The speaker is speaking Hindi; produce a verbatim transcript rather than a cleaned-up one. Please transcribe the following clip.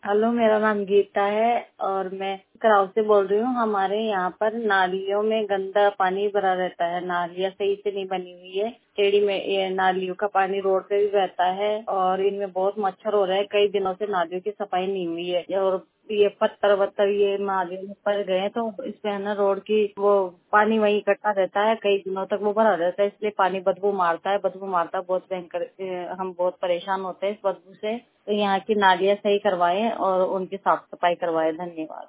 हेलो, मेरा नाम गीता है और मैं कराव से बोल रही हूँ। हमारे यहाँ पर नालियों में गंदा पानी भरा रहता है, नालियाँ सही से नहीं बनी हुई है। टेढ़ी में ये नालियों का पानी रोड पे भी बहता है और इनमें बहुत मच्छर हो रहा है। कई दिनों से नालियों की सफाई नहीं हुई है और ये पत्थर वत्थर ये नालियों में पड़ गए हैं, तो इसमें है ना रोड की वो पानी वहीं इकट्ठा रहता है, कई दिनों तक वो भरा रहता है, इसलिए पानी बदबू मारता है बदबू मारता है बहुत भयंकर। अ, हम बहुत परेशान होते हैं इस बदबू से। तो यहाँ की नालियाँ सही करवाएं और उनकी साफ सफाई करवाएं। धन्यवाद।